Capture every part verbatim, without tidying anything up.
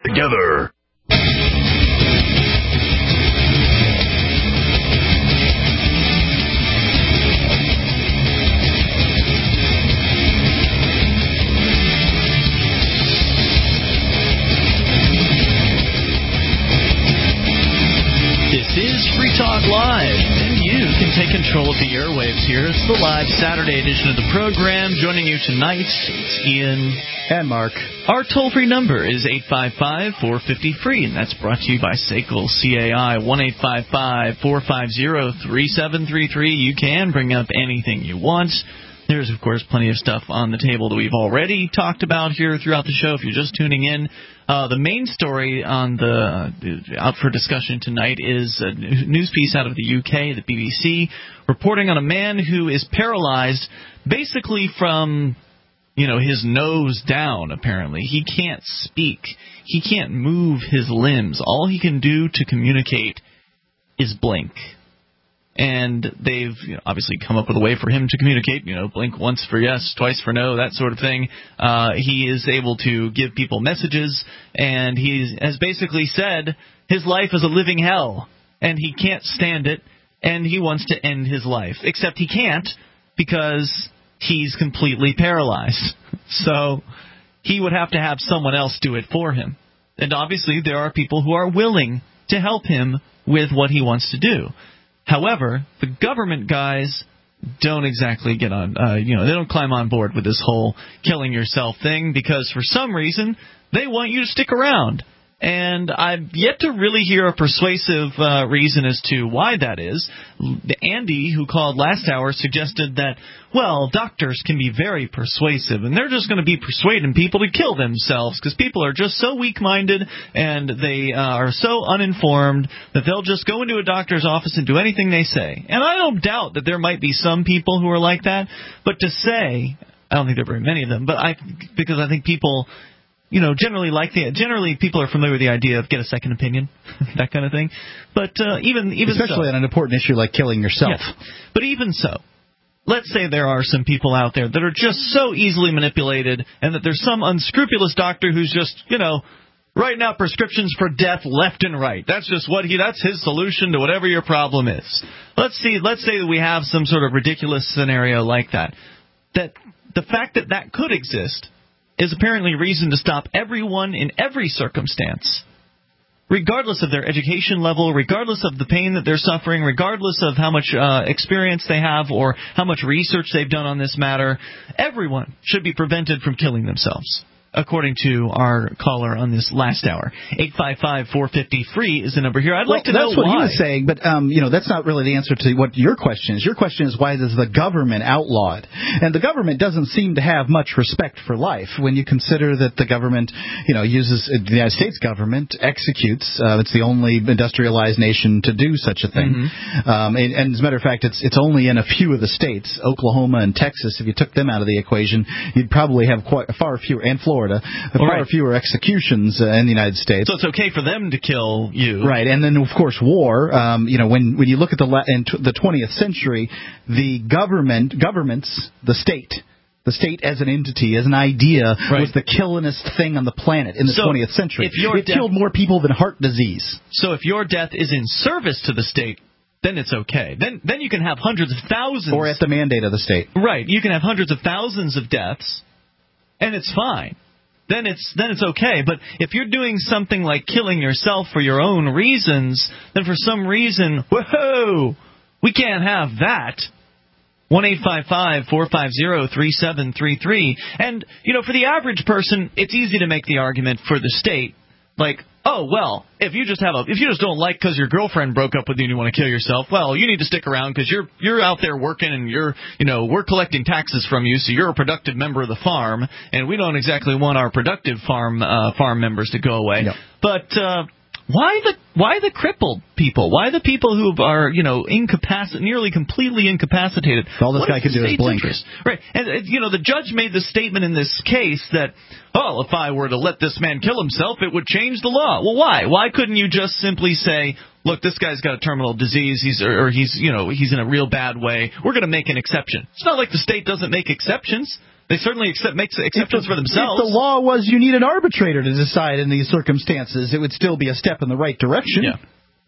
together. This is Free Talk Live, and you can take control of the airwaves here. It's the live Saturday edition of the program. Joining you tonight, it's Ian and Mark. Our toll-free number is eight five five, four five zero, free, and that's brought to you by S A C L C A I, one eight five five, four five zero, three seven three three. You can bring up anything you want. There's, of course, plenty of stuff on the table that we've already talked about here throughout the show. If you're just tuning in, uh, the main story on the uh, out for discussion tonight is a news piece out of the U K, the B B C, reporting on a man who is paralyzed basically from, you know, his nose down, apparently. He can't speak. He can't move his limbs. All he can do to communicate is blink. And they've you know, obviously come up with a way for him to communicate, you know, blink once for yes, twice for no, that sort of thing. Uh, he is able to give people messages, and he has basically said his life is a living hell, and he can't stand it, and he wants to end his life. Except he can't because he's completely paralyzed. So he would have to have someone else do it for him. And obviously there are people who are willing to help him with what he wants to do. However, the government guys don't exactly get on, uh, you know, they don't climb on board with this whole killing yourself thing because for some reason they want you to stick around. And I've yet to really hear a persuasive uh, reason as to why that is. Andy, who called last hour, suggested that, well, doctors can be very persuasive, and they're just going to be persuading people to kill themselves because people are just so weak-minded and they uh, are so uninformed that they'll just go into a doctor's office and do anything they say. And I don't doubt that there might be some people who are like that, but to say, I don't think there are very many of them, but I because I think people... You know, generally like the generally people are familiar with the idea of get a second opinion, that kind of thing. But uh, even even especially so, on an important issue like killing yourself. Yeah. But even so, let's say there are some people out there that are just so easily manipulated, and that there's some unscrupulous doctor who's just you know writing out prescriptions for death left and right. That's just what he that's his solution to whatever your problem is. Let's see. Let's say that we have some sort of ridiculous scenario like that. That the fact that that could exist is apparently reason to stop everyone in every circumstance, regardless of their education level, regardless of the pain that they're suffering, regardless of how much uh, experience they have or how much research they've done on this matter. Everyone should be prevented from killing themselves, according to our caller on this last hour. eight five five, four five zero, free is the number here. I'd well, like to know that's what why. he was saying, but um, you know that's not really the answer to what your question is. Your question is why does the government outlaw it? And the government doesn't seem to have much respect for life when you consider that the government, you know, uses the United States government executes. Uh, it's the only industrialized nation to do such a thing. Mm-hmm. Um, and, and as a matter of fact, it's it's only in a few of the states, Oklahoma and Texas. If you took them out of the equation, you'd probably have quite far fewer, and Florida. Far right. fewer executions uh, in the United States. So it's okay for them to kill you. Right, and then, of course, war. Um, you know, when, when you look at the la- in t- the twentieth century, the government, governments, the state, the state as an entity, as an idea, right. was the killingest thing on the planet in the so twentieth century. If your it death, killed more people than heart disease. So if your death is in service to the state, then it's okay. Then then you can have hundreds of thousands. Or at the mandate of the state. Right, you can have hundreds of thousands of deaths, and it's fine. Then it's then it's okay. But if you're doing something like killing yourself for your own reasons, then for some reason, whoa, we can't have that. one eight five five, four five zero, three seven three three. And, you know, for the average person, it's easy to make the argument for the state. Like, oh, well, if you just have a, if you just don't like because your girlfriend broke up with you and you want to kill yourself, well, you need to stick around because you're you're out there working and you're, you know, we're collecting taxes from you, so you're a productive member of the farm, and we don't exactly want our productive farm uh, farm members to go away. Yep. But uh, why the why the crippled people? Why the people who are, you know, incapacitated, nearly completely incapacitated? All this guy can do is blink. Interest? Right. And, uh, you know, the judge made the statement in this case that, oh, if I were to let this man kill himself, it would change the law. Well, why? Why couldn't you just simply say, look, this guy's got a terminal disease, he's or, or he's, you know, he's in a real bad way. We're going to make an exception. It's not like the state doesn't make exceptions. They certainly accept make exceptions for themselves. If the law was you need an arbitrator to decide in these circumstances, it would still be a step in the right direction. Yeah.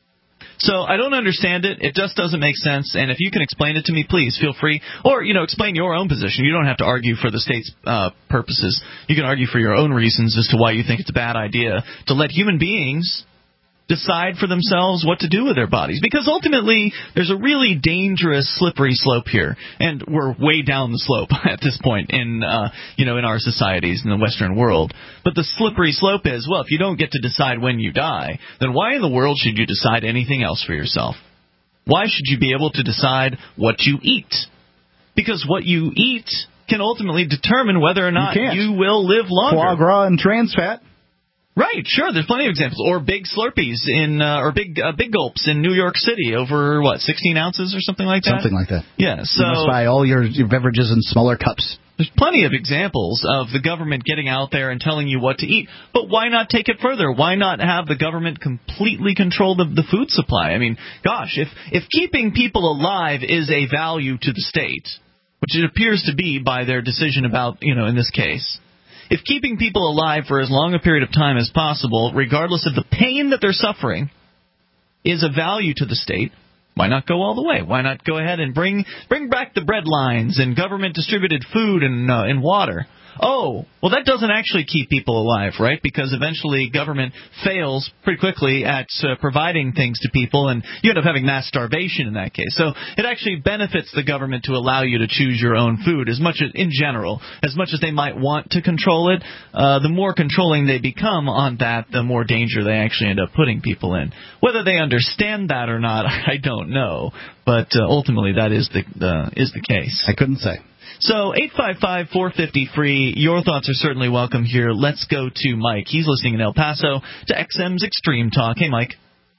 So I don't understand it. It just doesn't make sense. And if you can explain it to me, please feel free. Or, you know, explain your own position. You don't have to argue for the state's uh, purposes. You can argue for your own reasons as to why you think it's a bad idea to let human beings decide for themselves what to do with their bodies. Because ultimately, there's a really dangerous, slippery slope here. And we're way down the slope at this point in, uh, you know, in our societies in the Western world. But the slippery slope is, well, if you don't get to decide when you die, then why in the world should you decide anything else for yourself? Why should you be able to decide what you eat? Because what you eat can ultimately determine whether or not you, you will live longer. Foie gras and trans fat. Right, sure. There's plenty of examples. Or big Slurpees in, uh, or big uh, big gulps in New York City over what, sixteen ounces or something like that. Something like that. Yeah. So you must buy all your, your beverages in smaller cups. There's plenty of examples of the government getting out there and telling you what to eat. But why not take it further? Why not have the government completely control the, the food supply? I mean, gosh, if if keeping people alive is a value to the state, which it appears to be by their decision about, you know, in this case. If keeping people alive for as long a period of time as possible, regardless of the pain that they're suffering, is a value to the state, why not go all the way? Why not go ahead and bring bring back the bread lines and government-distributed food and, uh, and water? Oh, well, that doesn't actually keep people alive, right? Because eventually government fails pretty quickly at uh, providing things to people, and you end up having mass starvation in that case. So it actually benefits the government to allow you to choose your own food, as much as, in general, as much as they might want to control it. Uh, the more controlling they become on that, the more danger they actually end up putting people in. Whether they understand that or not, I don't know, but uh, ultimately that is the uh, is the case. I couldn't say. So eight five five, four five zero, free. Your thoughts are certainly welcome here. Let's go to Mike. He's listening in El Paso to X M's Extreme Talk. Hey, Mike.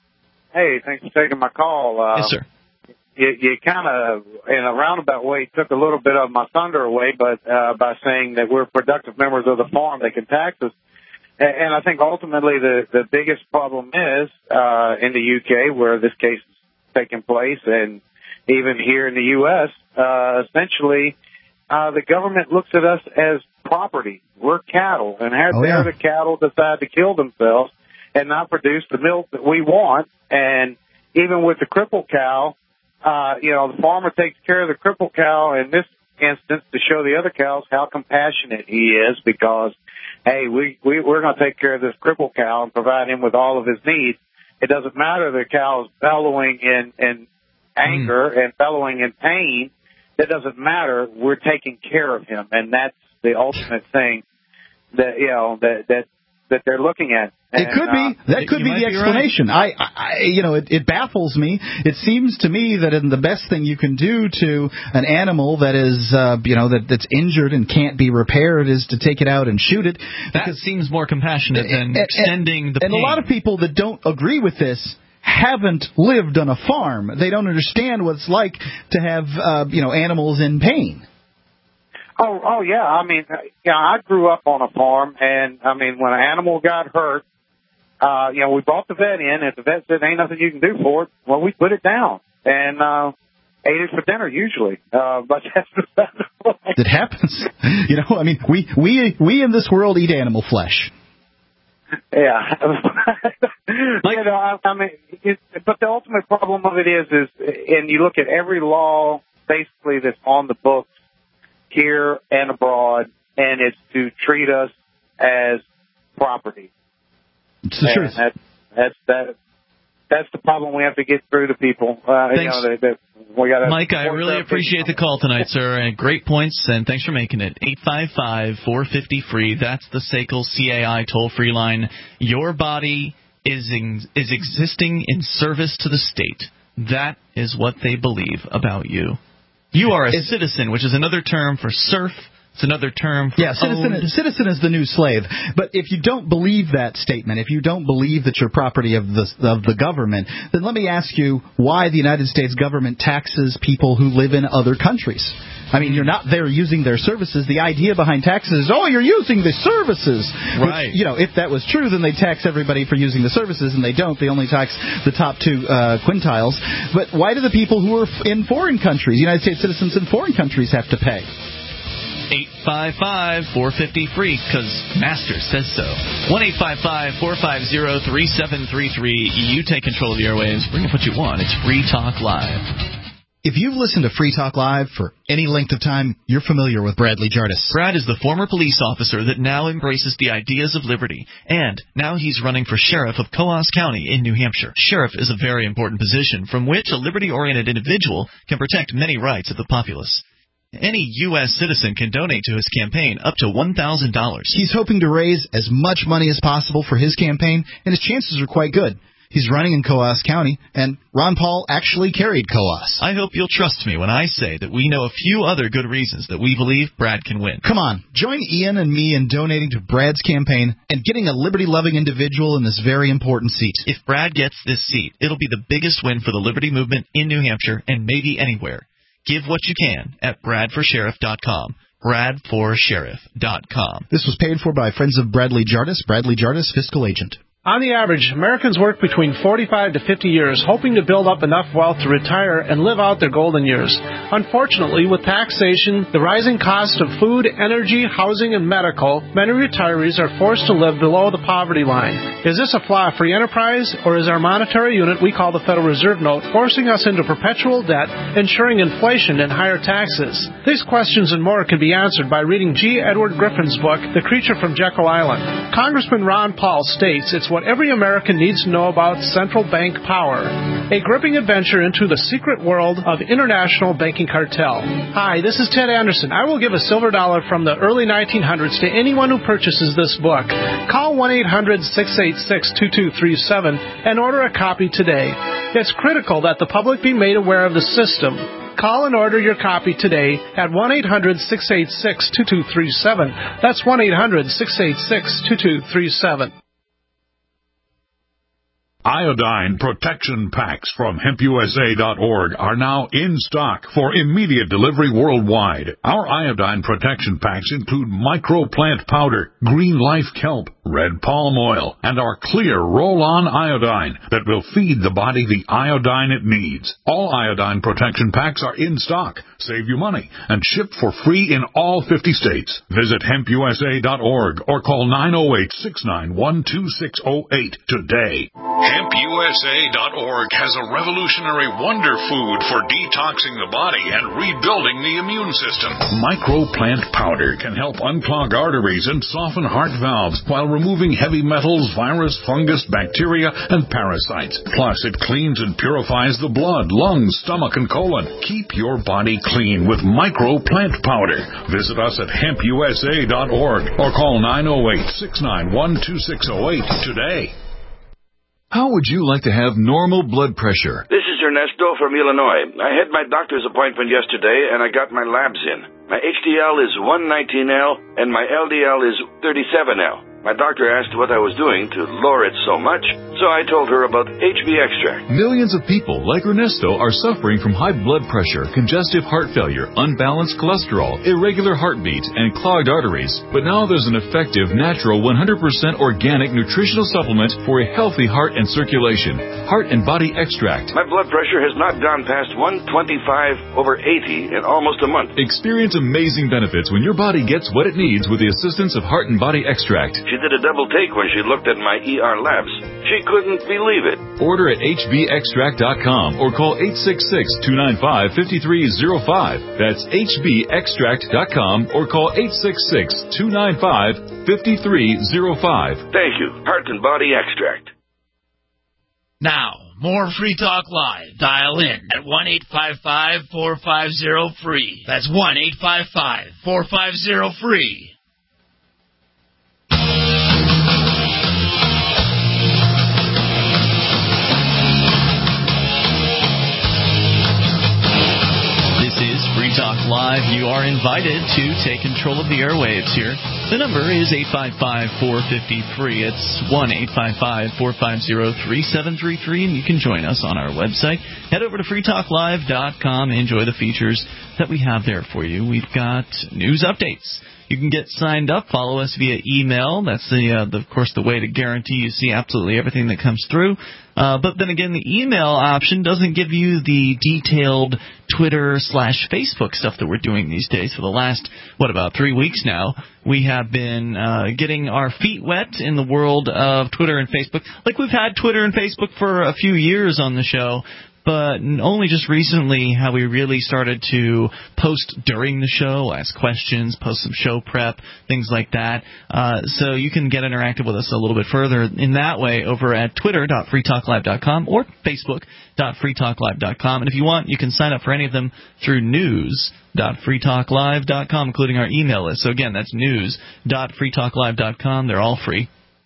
Hey, thanks for taking my call. Uh, yes, sir. You, you kind of, in a roundabout way, took a little bit of my thunder away, but uh, by saying that we're productive members of the farm, they can tax us. And, and I think ultimately the, the biggest problem is uh, in the U K, where this case is taking place, and even here in the U S, uh, essentially, Uh, the government looks at us as property. We're cattle, and how oh, dare yeah. the cattle decide to kill themselves and not produce the milk that we want? And even with the cripple cow, uh, you know, the farmer takes care of the cripple cow in this instance to show the other cows how compassionate he is, because, hey, we, we, we're going to take care of this cripple cow and provide him with all of his needs. It doesn't matter the cow's bellowing in, in anger mm. and bellowing in pain. It doesn't matter. We're taking care of him, and that's the ultimate thing that you know that that that they're looking at. And, it could be uh, that could be the explanation. Right. I, I, you know, it, it baffles me. It seems to me that in the best thing you can do to an animal that is, uh, you know, that that's injured and can't be repaired is to take it out and shoot it. That seems more compassionate than and, extending and, the pain. And a lot of people that don't agree with this haven't lived on a farm. They don't understand what it's like to have, uh, you know, animals in pain. Oh, oh yeah. I mean, yeah, I grew up on a farm, and I mean, when an animal got hurt, uh, you know, we brought the vet in. If the vet said ain't nothing you can do for it, well, we put it down and uh, ate it for dinner usually. Uh, but that's that's it happens. You know, I mean, we we we in this world eat animal flesh. Yeah, you know, I, I mean, it, but the ultimate problem of it is, is, and you look at every law basically that's on the books here and abroad, and it's to treat us as property. It's the truth. That, that's that. That's the problem we have to get through to people. Uh, Thanks. You know, that, that we gotta Mike, I really appreciate the call tonight, sir. And great points, and thanks for making it. eight five five, four five zero, free. That's the S A C L C A I toll-free line. Your body is in, is existing in service to the state. That is what they believe about you. You are a it's, citizen, which is another term for serf. It's another term for yeah, citizen, citizen is the new slave. But if you don't believe that statement, if you don't believe that you're property of the of the government, then let me ask you why the United States government taxes people who live in other countries. I mean, you're not there using their services. The idea behind taxes is, oh, you're using the services. Right. Which, you know, if that was true, then they tax everybody for using the services, and they don't. They only tax the top two uh, quintiles. But why do the people who are in foreign countries, United States citizens in foreign countries, have to pay? eight five five, four five zero, free, because Master says so. one eight five five, four five zero, three seven three three. You take control of the airwaves. Bring up what you want. It's Free Talk Live. If you've listened to Free Talk Live for any length of time, you're familiar with Bradley Jardis. Brad is the former police officer that now embraces the ideas of liberty, and now he's running for sheriff of Coos County in New Hampshire. Sheriff is a very important position from which a liberty-oriented individual can protect many rights of the populace. Any U S citizen can donate to his campaign up to one thousand dollars. He's hoping to raise as much money as possible for his campaign, and his chances are quite good. He's running in Coos County, and Ron Paul actually carried Coos. I hope you'll trust me when I say that we know a few other good reasons that we believe Brad can win. Come on, join Ian and me in donating to Brad's campaign and getting a liberty-loving individual in this very important seat. If Brad gets this seat, it'll be the biggest win for the liberty movement in New Hampshire and maybe anywhere. Give what you can at brad for sheriff dot com. brad for sheriff dot com. This was paid for by Friends of Bradley Jardis, Bradley Jardis, fiscal agent. On the average, Americans work between forty-five to fifty years, hoping to build up enough wealth to retire and live out their golden years. Unfortunately, with taxation, the rising cost of food, energy, housing, and medical, many retirees are forced to live below the poverty line. Is this a flaw of free enterprise, or is our monetary unit we call the Federal Reserve Note forcing us into perpetual debt, ensuring inflation and higher taxes? These questions and more can be answered by reading G. Edward Griffin's book, The Creature from Jekyll Island. Congressman Ron Paul states it's what every American needs to know about central bank power. A gripping adventure into the secret world of international banking cartel. Hi, this is Ted Anderson. I will give a silver dollar from the early nineteen hundreds to anyone who purchases this book. Call one eight hundred, six eight six, two two three seven and order a copy today. It's critical that the public be made aware of the system. Call and order your copy today at one eight hundred, six eight six, two two three seven. That's one eight hundred, six eight six, two two three seven. Iodine protection packs from hemp U S A dot org are now in stock for immediate delivery worldwide. Our iodine protection packs include microplant powder, green life kelp, red palm oil, and our clear roll-on iodine that will feed the body the iodine it needs. All iodine protection packs are in stock. Save you money and ship for free in all fifty states. Visit hemp U S A dot org or call nine oh eight, six nine one, two six oh eight today. hemp U S A dot org has a revolutionary wonder food for detoxing the body and rebuilding the immune system. Microplant powder can help unclog arteries and soften heart valves while removing heavy metals, virus, fungus, bacteria, and parasites. Plus, it cleans and purifies the blood, lungs, stomach, and colon. Keep your body clean with microplant powder. Visit us at hemp U S A dot org or call nine oh eight, six nine one, two six oh eight today. How would you like to have normal blood pressure? This is Ernesto from Illinois. I had my doctor's appointment yesterday, and I got my labs in. My H D L is one nineteen L, and my L D L is thirty-seven L. My doctor asked what I was doing to lower it so much, so I told her about H B Extract. Millions of people, like Ernesto, are suffering from high blood pressure, congestive heart failure, unbalanced cholesterol, irregular heartbeat, and clogged arteries. But now there's an effective, natural, one hundred percent organic nutritional supplement for a healthy heart and circulation. Heart and Body Extract. My blood pressure has not gone past one twenty-five over eighty in almost a month. Experience amazing benefits when your body gets what it needs with the assistance of Heart and Body Extract. She did a double take when she looked at my E R labs. She couldn't believe it. Order at H B extract dot com or call eight six six, two nine five, five three zero five. That's H B extract dot com or call eight six six, two nine five, five three zero five. Thank you. Heart and Body Extract. Now, more Free Talk Live. Dial in at one eight five five, four five zero, free. That's one eight five five, four five zero, free. Free Talk Live. You are invited to take control of the airwaves here. The number is eight five five, four five zero, free. It's one eight five five, four five zero, three seven three three, and you can join us on our website. Head over to free talk live dot com and enjoy the features that we have there for you. We've got news updates. You can get signed up. Follow us via email. That's, the, uh, the of course, the way to guarantee you see absolutely everything that comes through. Uh, but then again, the email option doesn't give you the detailed Twitter slash Facebook stuff that we're doing these days. For the last, what, about three weeks now, we have been uh, getting our feet wet in the world of Twitter and Facebook. Like we've had Twitter and Facebook for a few years on the show, but only just recently have we really started to post during the show, ask questions, post some show prep, things like that. Uh, so you can get interactive with us a little bit further in that way over at twitter dot free talk live dot com or facebook dot free talk live dot com. And if you want, you can sign up for any of them through news dot free talk live dot com, including our email list. So again, that's news dot free talk live dot com. They're all free.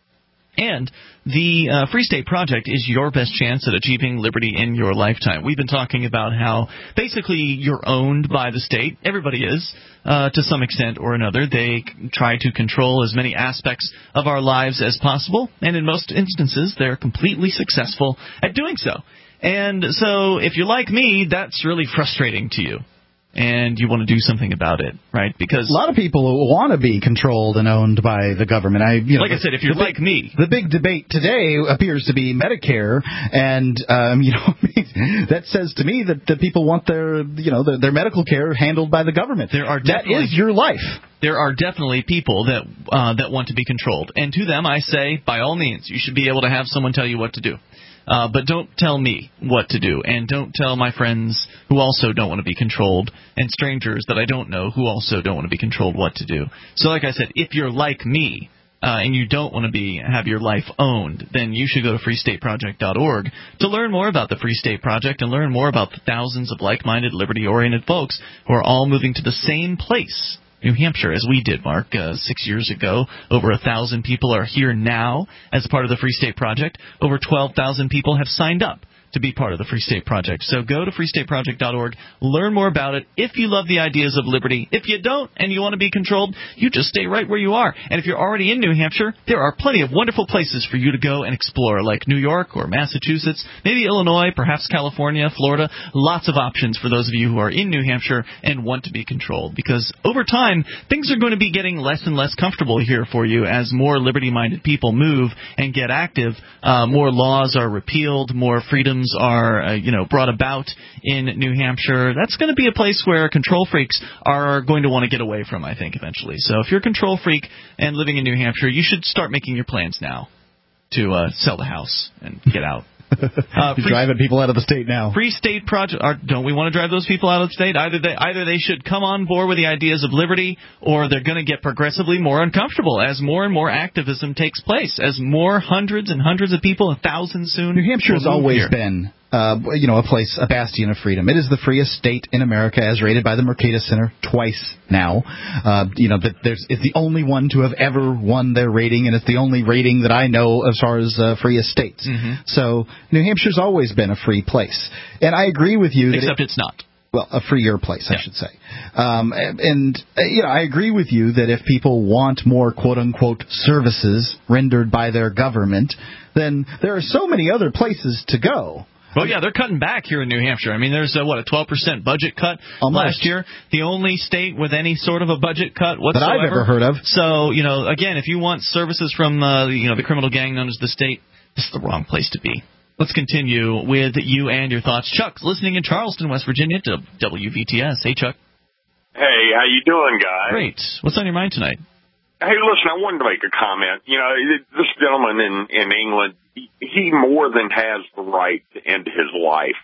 And the uh, Free State Project is your best chance at achieving liberty in your lifetime. We've been talking about how basically you're owned by the state. Everybody is, uh, to some extent or another. They try to control as many aspects of our lives as possible, and in most instances, they're completely successful at doing so. And so if you're like me, that's really frustrating to you. And you want to do something about it, right? Because a lot of people want to be controlled and owned by the government. I, you know, like I said, if you're like big, me, the big debate today appears to be Medicare, and um, you know that says to me that the people want their, you know, their, their medical care handled by the government. There are that is your life. There are definitely people that uh, that want to be controlled, and to them I say, by all means, you should be able to have someone tell you what to do. Uh, but don't tell me what to do, and don't tell my friends who also don't want to be controlled, and strangers that I don't know who also don't want to be controlled what to do. So like I said, if you're like me, uh, and you don't want to be have your life owned, then you should go to free state project dot org to learn more about the Free State Project and learn more about the thousands of like-minded, liberty-oriented folks who are all moving to the same place, New Hampshire, as we did, Mark, uh, six years ago. Over a thousand people are here now as part of the Free State Project. Over twelve thousand people have signed up to be part of the Free State Project. So go to free state project dot org, learn more about it. If you love the ideas of liberty, if you don't and you want to be controlled, you just stay right where you are. And if you're already in New Hampshire, there are plenty of wonderful places for you to go and explore, like New York or Massachusetts, maybe Illinois, perhaps California, Florida. Lots of options for those of you who are in New Hampshire and want to be controlled. Because over time, things are going to be getting less and less comfortable here for you as more liberty-minded people move and get active. Uh, more laws are repealed, more freedoms are, uh, you know, brought about in New Hampshire. That's going to be a place where control freaks are going to want to get away from, I think, eventually. So if you're a control freak and living in New Hampshire, you should start making your plans now to uh, sell the house and get out. Uh, You're driving people out of the state now. Free State Project. Or don't we want to drive those people out of the state? Either they, either they should come on board with the ideas of liberty, or they're going to get progressively more uncomfortable as more and more activism takes place, as more hundreds and hundreds of people, a thousand soon. New Hampshire has always here. been, uh, you know, a place, a bastion of freedom. It is the freest state in America, as rated by the Mercatus Center twice now. Uh, you know, that there's it's the only one to have ever won their rating, and it's the only rating that I know as far as uh, freest states. Mm-hmm. So New Hampshire's always been a free place, and I agree with you. Except that it, it's not. Well, a freer place, yeah. I should say. Um, and, and, uh, you know, I agree with you that if people want more quote-unquote services rendered by their government, then there are so many other places to go. Well, yeah, they're cutting back here in New Hampshire. I mean, there's, a, what, a twelve percent budget cut Almost. last year. The only state with any sort of a budget cut whatsoever. That I've ever heard of. So, you know, again, if you want services from, uh, you know, the criminal gang known as the state, this is the wrong place to be. Let's continue with you and your thoughts. Chuck's listening in Charleston, West Virginia to W V T S. Hey, Chuck. Hey, how you doing, guys? Great. What's on your mind tonight? Hey, listen, I wanted to make a comment. You know, this gentleman in, in England, he, he more than has the right to end his life.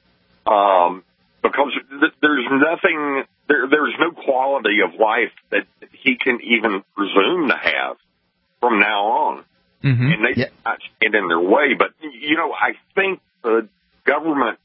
Um, because th- there's nothing, there, there's no quality of life that he can even presume to have from now on. Mm-hmm. And they yeah. not stand in their way. But, you know, I think the government,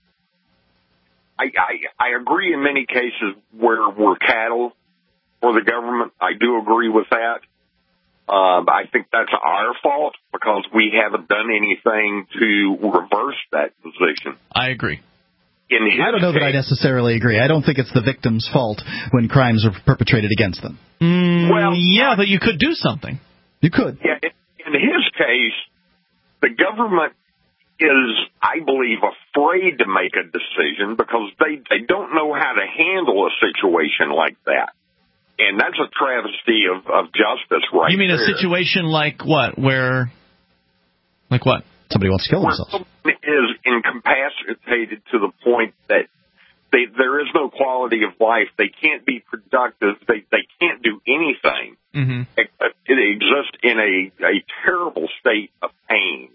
I, I, I agree in many cases where we're cattle for the government. I do agree with that. Uh, but I think that's our fault because we haven't done anything to reverse that position. I agree. In his I don't know case, that I necessarily agree. I don't think it's the victim's fault when crimes are perpetrated against them. Mm, well, yeah, but you could do something. You could. Yeah, in his case, the government is, I believe, afraid to make a decision because they, they don't know how to handle a situation like that. And that's a travesty of, of justice right You mean there. a situation like what? Where, like what? Somebody wants to kill Where themselves. someone is incapacitated to the point that they, there is no quality of life. They can't be productive. They they can't do anything. Mm-hmm. It, it exists in a, a terrible state of pain.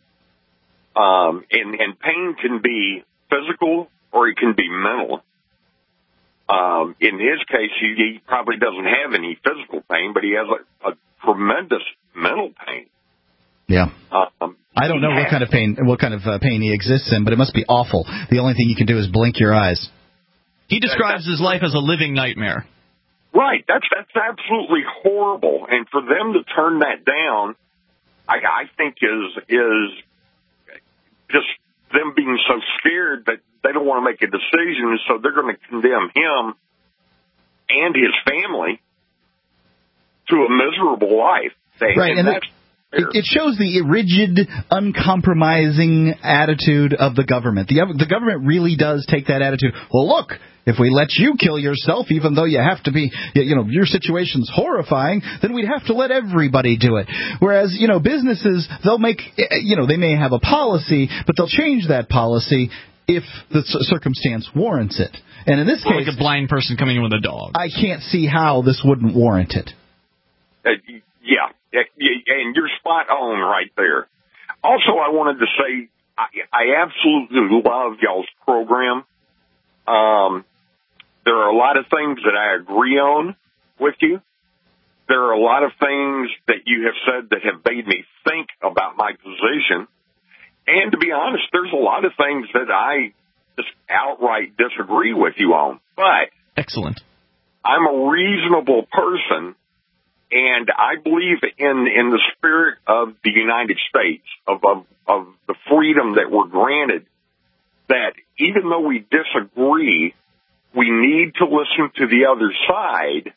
Um, and, and pain can be physical or it can be mental. Um, in his case, he, he probably doesn't have any physical pain, but he has a, a tremendous mental pain. Yeah. Um, I don't know what kind of pain, what kind of uh, pain he exists in, but it must be awful. The only thing you can do is blink your eyes. He describes his life as a living nightmare. Right. That's that's absolutely horrible. And for them to turn that down, I, I think is is just them being so scared that they don't want to make a decision, so they're going to condemn him and his family to a miserable life. They, right, and, and that's It, it shows the rigid, uncompromising attitude of the government. The, the government really does take that attitude. Well, look, if we let you kill yourself, even though you have to be, you know, your situation's horrifying, then we'd have to let everybody do it. Whereas, you know, businesses, they'll make, you know, they may have a policy, but they'll change that policy if the circumstance warrants it. And in this or case, like a blind person coming in with a dog. I can't see how this wouldn't warrant it. Uh, yeah. And you're spot on right there. Also, I wanted to say I, I absolutely love y'all's program. Um, there are a lot of things that I agree on with you. There are a lot of things that you have said that have made me think about my position. And to be honest, there's a lot of things that I just outright disagree with you on. But excellent. I'm a reasonable person. And I believe in, in the spirit of the United States, of, of, of the freedom that we're granted, that even though we disagree, we need to listen to the other side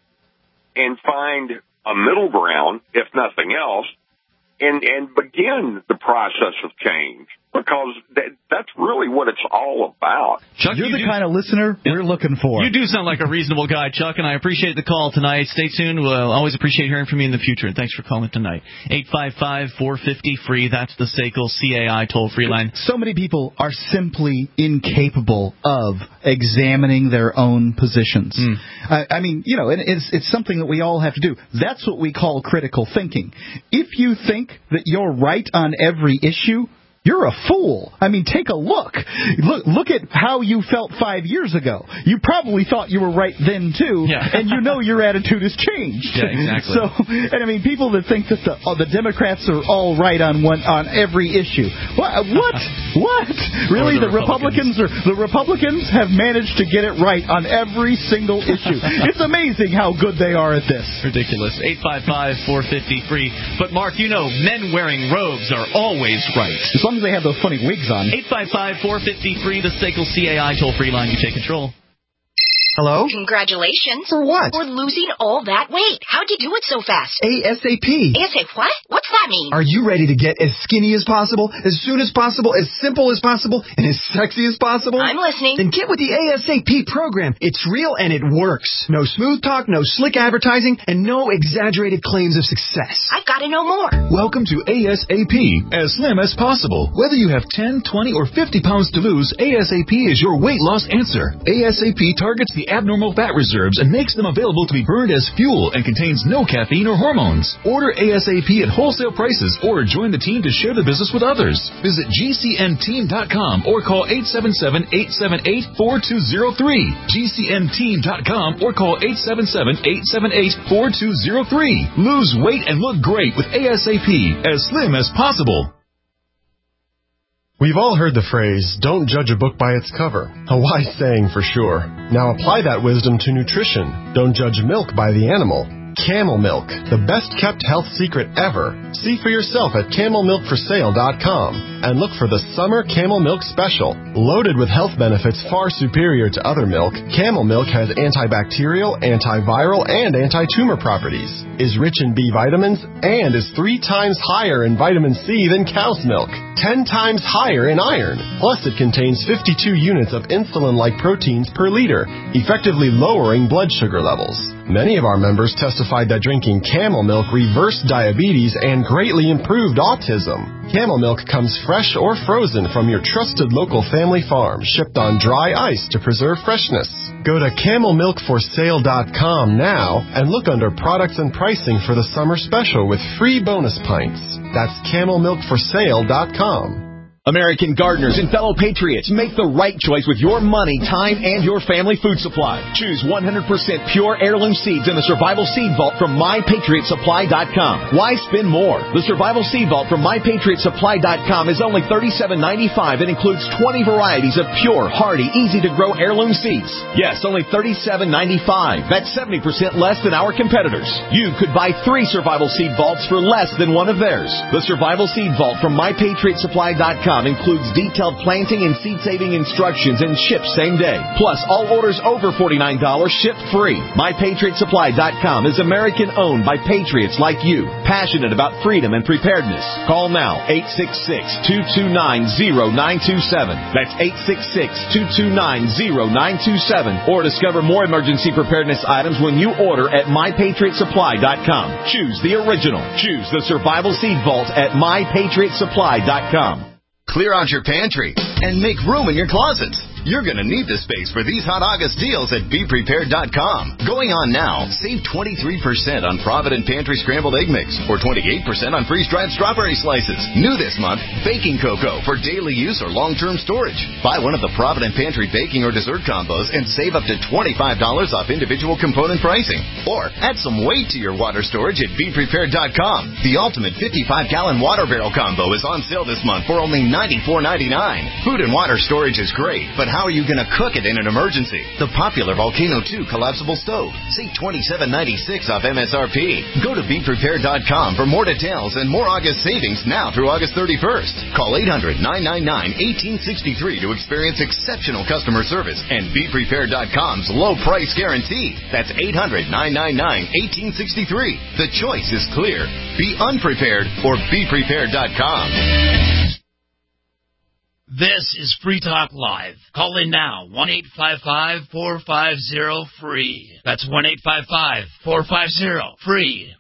and find a middle ground, if nothing else, and, and begin the process of change. Because that, that's really what it's all about. Chuck, You're you the do, kind of listener yeah, we're looking for. You do sound like a reasonable guy, Chuck, and I appreciate the call tonight. Stay tuned. We'll always appreciate hearing from you in the future. And thanks for calling tonight. eight five five, four five zero, free. That's the S A C L C A I toll-free line. So many people are simply incapable of examining their own positions. Mm. I, I mean, you know, it, it's, it's something that we all have to do. That's what we call critical thinking. If you think that you're right on every issue, you're a fool. I mean, take a look. Look look at how you felt five years ago. You probably thought you were right then, too, yeah. and you know your attitude has changed. Yeah, exactly. So, and I mean, people that think that the, oh, the Democrats are all right on one on every issue. What? What? what? Really, the, the Republicans. Republicans are the Republicans have managed to get it right on every single issue. It's amazing how good they are at this. Ridiculous. eight five five, four five zero, free. But, Mark, you know, men wearing robes are always right. As long as they have those funny wigs on. eight five five, four five zero, free, the S A C L C A I toll-free line. You take control. Hello? Congratulations. For what? For losing all that weight. How'd you do it so fast? ASAP. ASAP what? What's that mean? Are you ready to get as skinny as possible, as soon as possible, as simple as possible, and as sexy as possible? I'm listening. Then get with the ASAP program. It's real and it works. No smooth talk, no slick advertising, and no exaggerated claims of success. I've got to know more. Welcome to ASAP, as slim as possible. Whether you have ten, twenty, or fifty pounds to lose, ASAP is your weight loss answer. ASAP targets the abnormal fat reserves and makes them available to be burned as fuel and contains no caffeine or hormones. Order ASAP at wholesale prices or join the team to share the business with others. Visit G C N team dot com or call eight seven seven, eight seven eight, four two zero three. G C N team dot com or call eight seven seven, eight seven eight, four two zero three. Lose weight and look great with ASAP, as slim as possible. We've all heard the phrase, don't judge a book by its cover. A wise saying for sure. Now apply that wisdom to nutrition. Don't judge milk by the animal. Camel Milk, the best kept health secret ever. See for yourself at camel milk for sale dot com and look for the Summer Camel Milk Special. Loaded with health benefits far superior to other milk, Camel Milk has antibacterial, antiviral, and anti-tumor properties, is rich in B vitamins, and is three times higher in vitamin C than cow's milk. ten times higher in iron. Plus, it contains fifty-two units of insulin-like proteins per liter, effectively lowering blood sugar levels. Many of our members testified that drinking Camel Milk reversed diabetes and greatly improved autism. Camel Milk comes fresh or frozen from your trusted local family farm, shipped on dry ice to preserve freshness. Go to camel milk for sale dot com now and look under products and pricing for the summer special with free bonus pints. That's camel milk for sale dot com. American gardeners and fellow patriots, make the right choice with your money, time, and your family food supply. Choose one hundred percent pure heirloom seeds in the Survival Seed Vault from my patriot supply dot com. Why spend more? The Survival Seed Vault from my patriot supply dot com is only thirty-seven ninety-five and includes twenty varieties of pure, hardy, easy-to-grow heirloom seeds. Yes, only thirty-seven ninety-five. That's seventy percent less than our competitors. You could buy three Survival Seed Vaults for less than one of theirs. The Survival Seed Vault from my patriot supply dot com includes detailed planting and seed-saving instructions and ships same day. Plus, all orders over forty-nine dollars ship free. my patriot supply dot com is American-owned by patriots like you, passionate about freedom and preparedness. Call now, eight six six, two two nine, zero nine two seven. That's eight six six, two two nine, zero nine two seven. Or discover more emergency preparedness items when you order at my patriot supply dot com. Choose the original. Choose the Survival Seed Vault at my patriot supply dot com. Clear out your pantry and make room in your closets. You're going to need the space for these hot August deals at be prepared dot com. Going on now, save twenty-three percent on Provident Pantry Scrambled Egg Mix or twenty-eight percent on freeze-dried strawberry slices. New this month, baking cocoa for daily use or long-term storage. Buy one of the Provident Pantry baking or dessert combos and save up to twenty-five dollars off individual component pricing. Or add some weight to your water storage at be prepared dot com. The ultimate fifty-five gallon water barrel combo is on sale this month for only ninety-four ninety-nine. Food and water storage is great, but how are you going to cook it in an emergency? The popular Volcano two collapsible stove. Save twenty-seven ninety-six off M S R P. Go to be prepared dot com for more details and more August savings now through August thirty-first. Call eight hundred, nine nine nine, one eight six three to experience exceptional customer service and be prepared dot com's low price guarantee. That's eight hundred, nine nine nine, one eight six three. The choice is clear. Be unprepared or be prepared dot com. This is Free Talk Live. Call in now, one eight five five, four five zero, free. That's one eight five five, four five zero, free.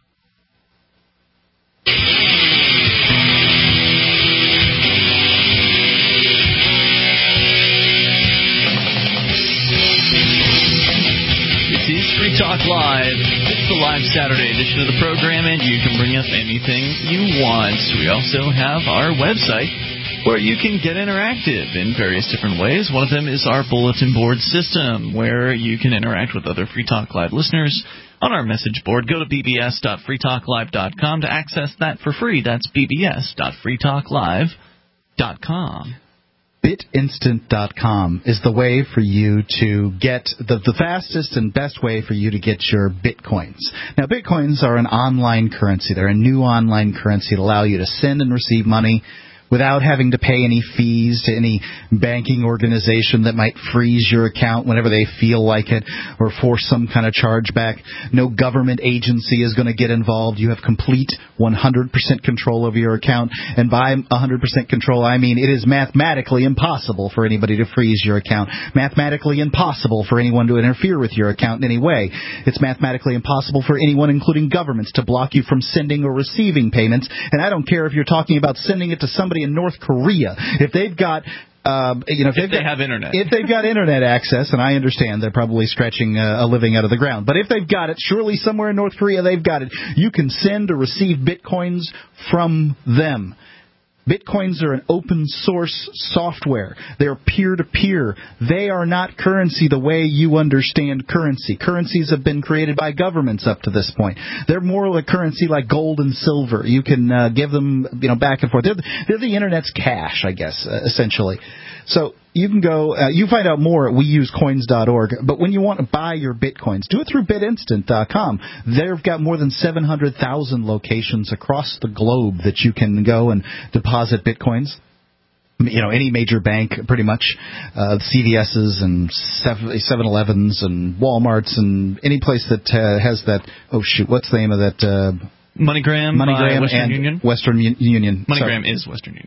This is Free Talk Live. It's the live Saturday edition of the program, and you can bring up anything you want. We also have our website, where you can get interactive in various different ways. One of them is our bulletin board system, where you can interact with other Free Talk Live listeners on our message board. Go to b b s dot free talk live dot com to access that for free. That's b b s dot free talk live dot com. bit instant dot com is the way for you to get the, the fastest and best way for you to get your bitcoins. Now, bitcoins are an online currency. They're a new online currency that allow you to send and receive money without having to pay any fees to any banking organization that might freeze your account whenever they feel like it or force some kind of chargeback. No government agency is going to get involved. You have complete one hundred percent control over your account. And by one hundred percent control, I mean it is mathematically impossible for anybody to freeze your account. Mathematically impossible for anyone to interfere with your account in any way. It's mathematically impossible for anyone, including governments, to block you from sending or receiving payments. And I don't care if you're talking about sending it to somebody in North Korea. If they've got Um, you know, if, if they got, have internet. If they've got internet access, and I understand they're probably stretching uh, a living out of the ground, but if they've got it, surely somewhere in North Korea they've got it. You can send or receive bitcoins from them. Bitcoins are an open source software. They're peer-to-peer. They are not currency the way you understand currency. Currencies have been created by governments up to this point. They're more like currency like gold and silver. You can uh, give them, you know, back and forth. They're, they're the Internet's cash, I guess, uh, essentially. So you can go, uh, you find out more at we use coins dot org, but when you want to buy your bitcoins, do it through bit instant dot com. They've got more than seven hundred thousand locations across the globe that you can go and deposit bitcoins. You know, any major bank, pretty much, uh, C V S's and seven elevens and Walmarts and any place that uh, has that, oh shoot, what's the name of that, uh, MoneyGram, MoneyGram Western and Union. Western U- Union. MoneyGram Sorry. is Western Union. It's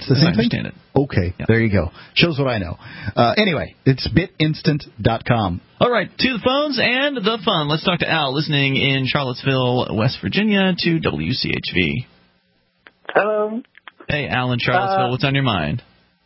It's the As same I understand thing? it. Okay, yeah. There you go. Shows what I know. Uh, anyway, it's bit instant dot com. All right, to the phones and the fun. Let's talk to Al, listening in Charlottesville, West Virginia, to W C H V. Hello. Hey, Al in Charlottesville, Uh, what's on your mind?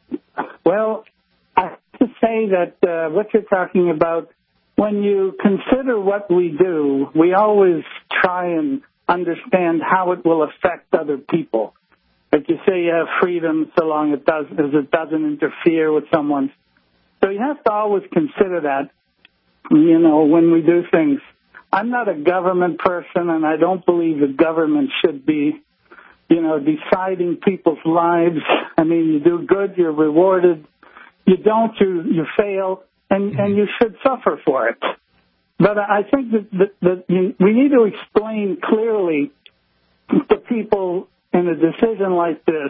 Well, I have to say that uh, what you're talking about, when you consider what we do, we always try and understand how it will affect other people. Like you say, you have freedom so long it does, as it doesn't interfere with someone. So you have to always consider that, you know, when we do things. I'm not a government person, and I don't believe the government should be, you know, deciding people's lives. I mean, you do good, you're rewarded. You don't, you, you fail, and, and you should suffer for it. But I think that, that, that you, we need to explain clearly to people in a decision like this,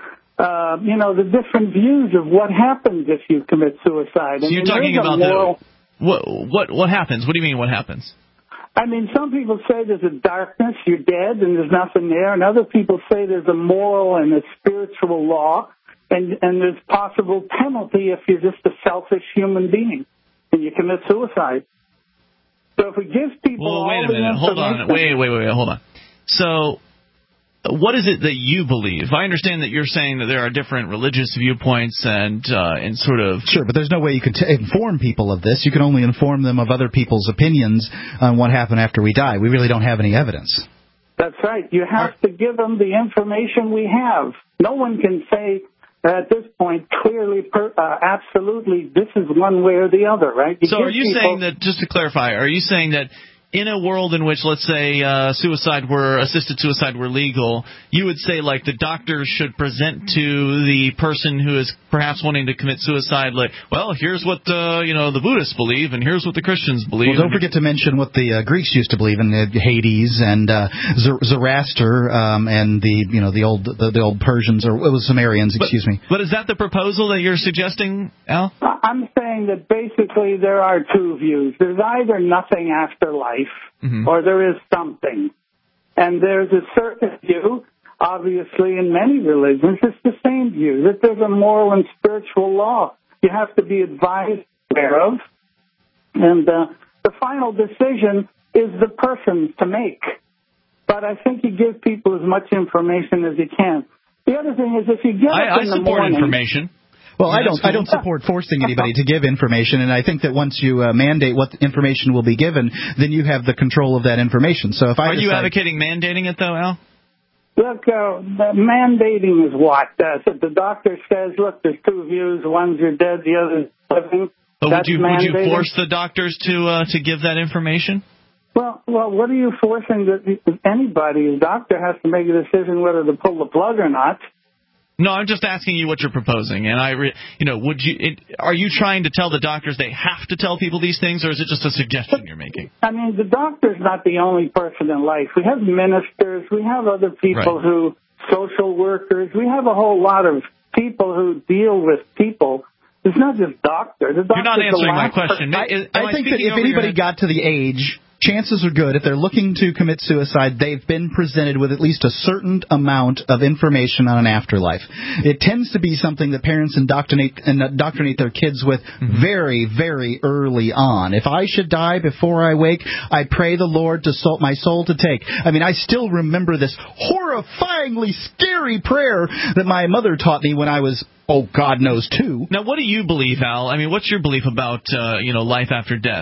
uh, you know, the different views of what happens if you commit suicide. So you're and talking about moral, the, what, what, what happens? What do you mean what happens? I mean, some people say there's a darkness, you're dead, and there's nothing there, and other people say there's a moral and a spiritual law, and, and there's possible penalty if you're just a selfish human being and you commit suicide. So if we give people well, all wait a the minute. Hold on. Wait, wait, wait, wait. Hold on. So what is it that you believe? I understand that you're saying that there are different religious viewpoints and uh, and sort of... Sure, but there's no way you can t- inform people of this. You can only inform them of other people's opinions on what happened after we die. We really don't have any evidence. That's right. You have to give them the information we have. No one can say at this point clearly, per, uh, absolutely, this is one way or the other, right? You so are you people... saying that, just to clarify, are you saying that in a world in which, let's say, uh, suicide were assisted suicide were legal, you would say, like, the doctors should present to the person who is perhaps wanting to commit suicide, like, well, here's what uh, you know the Buddhists believe, and here's what the Christians believe. Well, don't forget to mention what the uh, Greeks used to believe in, uh, Hades and uh, Zoroaster um, and the you know the old the, the old Persians or it was Sumerians, excuse but, me. But is that the proposal that you're suggesting, Al? I'm saying that basically there are two views. There's either nothing after life, mm-hmm. or there is something. And there's a certain view, obviously in many religions, it's the same view, that there's a moral and spiritual law you have to be advised thereof. And uh, the final decision is the person's to make. But I think you give people as much information as you can. The other thing is if you get I, up in I the morning... information. Well, I don't. I don't support forcing anybody to give information, and I think that once you uh, mandate what information will be given, then you have the control of that information. So if I are decide, you advocating mandating it though, Al? Look, uh, the mandating is what uh, so the doctor says. Look, there's two views. One's you're dead, the other's living. But That's would you would you mandating. force the doctors to uh, to give that information? Well, well, what are you forcing? The, anybody, a doctor has to make a decision whether to pull the plug or not. No, I'm just asking you what you're proposing, and I, re, you know, would you? It, are you trying to tell the doctors they have to tell people these things, or is it just a suggestion you're making? I mean, the doctor's not the only person in life. We have ministers, we have other people right. who, social workers, we have a whole lot of people who deal with people. It's not just doctors. The you're not answering my question. I, Am I, I think that if anybody head? got to the age. Chances are good, if they're looking to commit suicide, they've been presented with at least a certain amount of information on an afterlife. It tends to be something that parents indoctrinate, indoctrinate their kids with mm-hmm. very, very early on. If I should die before I wake, I pray the Lord to soul, my soul to take. I mean, I still remember this horrifyingly scary prayer that my mother taught me when I was, oh, God knows, two. Now, what do you believe, Al? I mean, what's your belief about, uh, you know, life after death?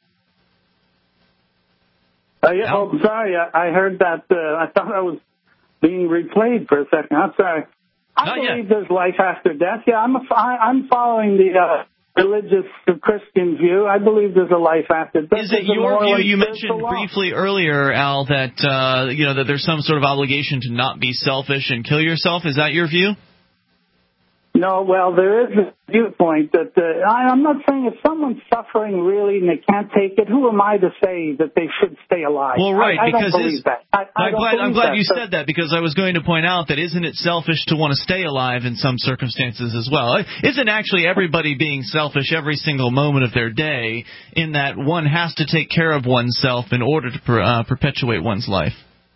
Uh, yeah, oh, sorry, I, I heard that. Uh, I thought I was being replayed for a second. I'm sorry. I Not believe yet. there's life after death. Yeah, I'm a, I, I'm following the uh, religious Christian view. I believe there's a life after death. Is it your view? You mentioned briefly earlier, Al, that uh, you know that there's some sort of obligation to not be selfish and kill yourself. Is that your view? No, well, there is a viewpoint that uh, I, I'm not saying if someone's suffering really and they can't take it, who am I to say that they should stay alive? Well, right, I, I because don't believe that. I, I I'm don't glad, believe I'm glad that, you so. said that because I was going to point out that isn't it selfish to want to stay alive in some circumstances as well? Isn't actually everybody being selfish every single moment of their day in that one has to take care of oneself in order to per, uh, perpetuate one's life? Yeah,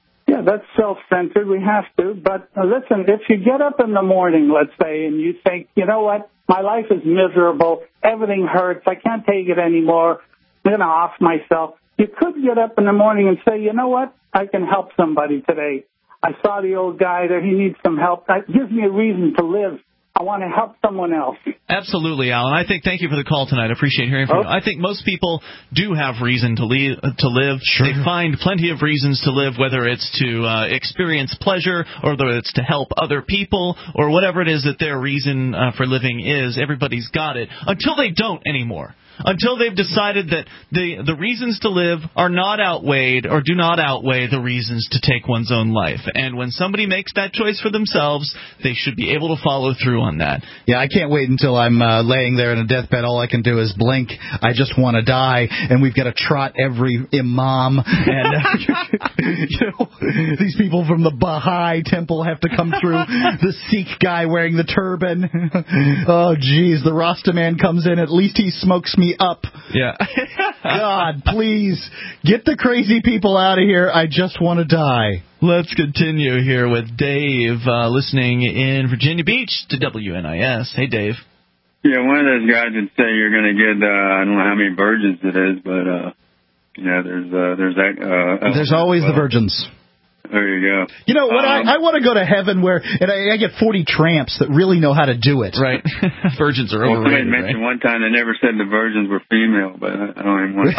that's self-centered. We have to. But uh, listen, if you get up in the morning, let's say, and you think, you know what, my life is miserable, everything hurts, I can't take it anymore, I'm going to off myself. You could get up in the morning and say, you know what, I can help somebody today. I saw the old guy there, he needs some help. That gives me a reason to live. I want to help someone else. Absolutely, Alan. I think, thank you for the call tonight. I appreciate hearing from oh. you. I think most people do have reason to, leave, to live. Sure. They find plenty of reasons to live, whether it's to uh, experience pleasure or whether it's to help other people or whatever it is that their reason uh, for living is. Everybody's got it until they don't anymore. Until they've decided that the the reasons to live are not outweighed or do not outweigh the reasons to take one's own life. And when somebody makes that choice for themselves, they should be able to follow through on that. Yeah, I can't wait until I'm uh, laying there in a deathbed. All I can do is blink. I just want to die. And we've got to trot every imam. And uh, you know, these people from the Baha'i temple have to come through. The Sikh guy wearing the turban. Oh, geez. The Rasta man comes in. At least he smokes me up. Yeah. God, please get the crazy people out of here. I just want to die. Let's continue here with Dave, uh, listening in Virginia Beach to W N I S. Hey, Dave. Yeah, one of those guys would say you're going to get, uh, I don't know how many virgins it is, but, uh, you know, there's, uh, there's that, uh, there's always well. the virgins. There you go. You know what? Um, I, I want to go to heaven where and I, I get forty tramps that really know how to do it. Right. Virgins are well, overrated. Somebody mentioned right? one time they never said the virgins were female, but I don't even want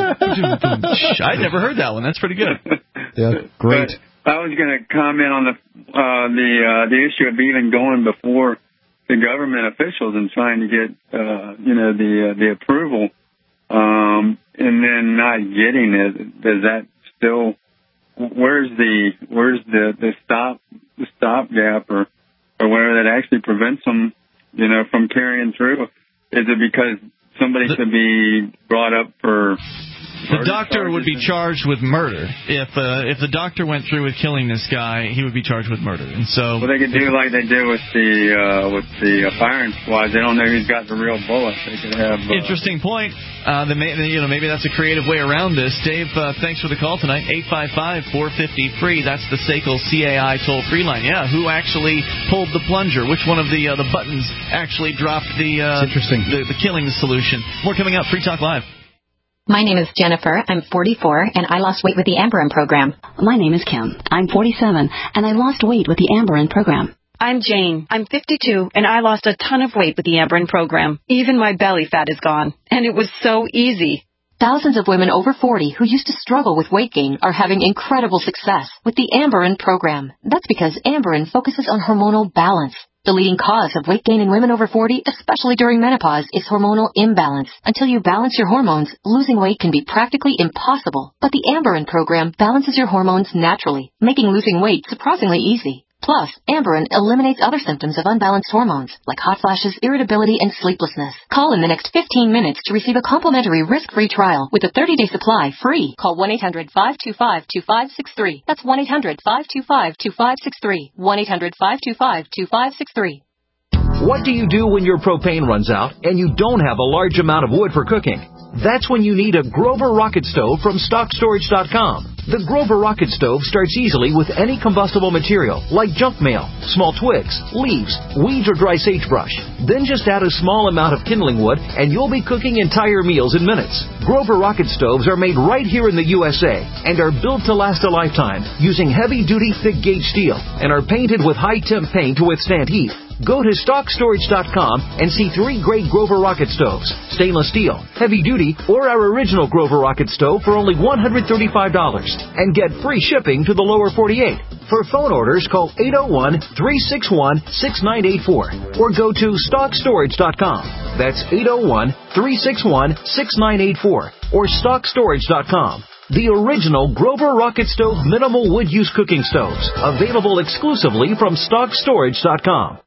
to. Oh, I'd never heard that one. That's pretty good. Yeah, great. But I was going to comment on the uh, the uh, the issue of even going before the government officials and trying to get uh, you know the uh, the approval, um, and then not getting it. Does that still Where's the where's the, the stop the stopgap or or whatever that actually prevents them, you know, from carrying through? Is it because somebody should be brought up for? The doctor would be charged with murder. If uh, if the doctor went through with killing this guy, he would be charged with murder. And so, well, they could do like they do with the uh, with the uh, firing squads. They don't know who's got the real bullet. They could have. Uh, Interesting point. Uh, the may, you know maybe that's a creative way around this. Dave, uh, thanks for the call tonight. eight five five, four five zero, free. That's the S A C L C A I toll free line. Yeah, who actually pulled the plunger? Which one of the uh, the buttons actually dropped the uh, interesting the, the killing solution? More coming up. Free Talk Live. My name is Jennifer. I'm forty-four, and I lost weight with the Amberin program. My name is Kim. I'm forty-seven, and I lost weight with the Amberin program. I'm Jane. I'm fifty-two, and I lost a ton of weight with the Amberin program. Even my belly fat is gone, and it was so easy. Thousands of women over forty who used to struggle with weight gain are having incredible success with the Amberin program. That's because Amberin focuses on hormonal balance. The leading cause of weight gain in women over forty, especially during menopause, is hormonal imbalance. Until you balance your hormones, losing weight can be practically impossible. But the Amberin program balances your hormones naturally, making losing weight surprisingly easy. Plus, Amberin eliminates other symptoms of unbalanced hormones, like hot flashes, irritability, and sleeplessness. Call in the next fifteen minutes to receive a complimentary risk-free trial with a thirty-day supply free. Call one eight hundred, five two five, two five six three. That's one eight hundred, five two five, two five six three. one eight hundred, five two five, two five six three. What do you do when your propane runs out and you don't have a large amount of wood for cooking? That's when you need a Grover Rocket Stove from stock storage dot com. The Grover Rocket Stove starts easily with any combustible material, like junk mail, small twigs, leaves, weeds, or dry sagebrush. Then just add a small amount of kindling wood, and you'll be cooking entire meals in minutes. Grover Rocket Stoves are made right here in the U S A and are built to last a lifetime using heavy-duty, thick-gauge steel and are painted with high-temp paint to withstand heat. Go to stock storage dot com and see three great Grover Rocket Stoves, stainless steel, heavy duty, or our original Grover Rocket Stove for only one hundred thirty-five dollars and get free shipping to the lower forty-eight. For phone orders, call eight oh one, three six one, six nine eight four or go to stock storage dot com. That's eight oh one, three six one, six nine eight four or stock storage dot com. The original Grover Rocket Stove minimal wood use cooking stoves, available exclusively from stock storage dot com.